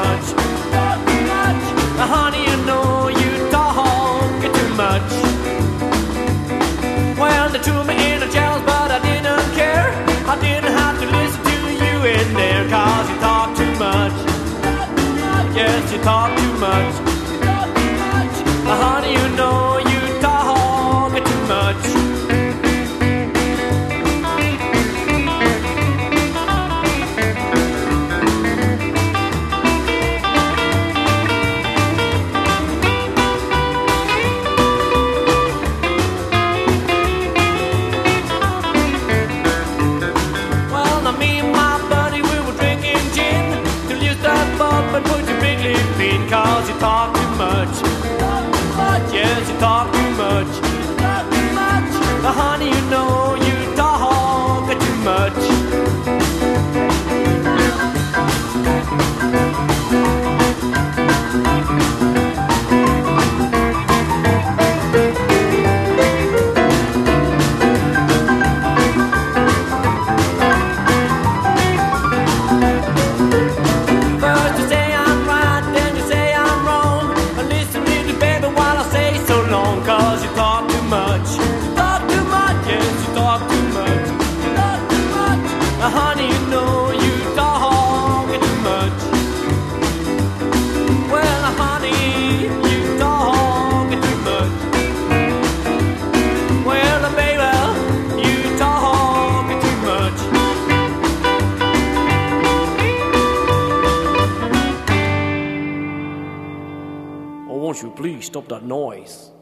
much. Honey, you know you talk too much. Well, they threw me in a jail, but I didn't care. I didn't have to listen to you in there, 'cause you talk too much. Yes, you talk too much. Honey, you know you talk too much. But put your big lip in, 'cause you talk too much. Yes, you talk too much. Honey, you know you talk too much. Honey, you know you talk too much. Well, honey, you talk too much. Well, baby, you talk too much. Oh, won't you please stop that noise?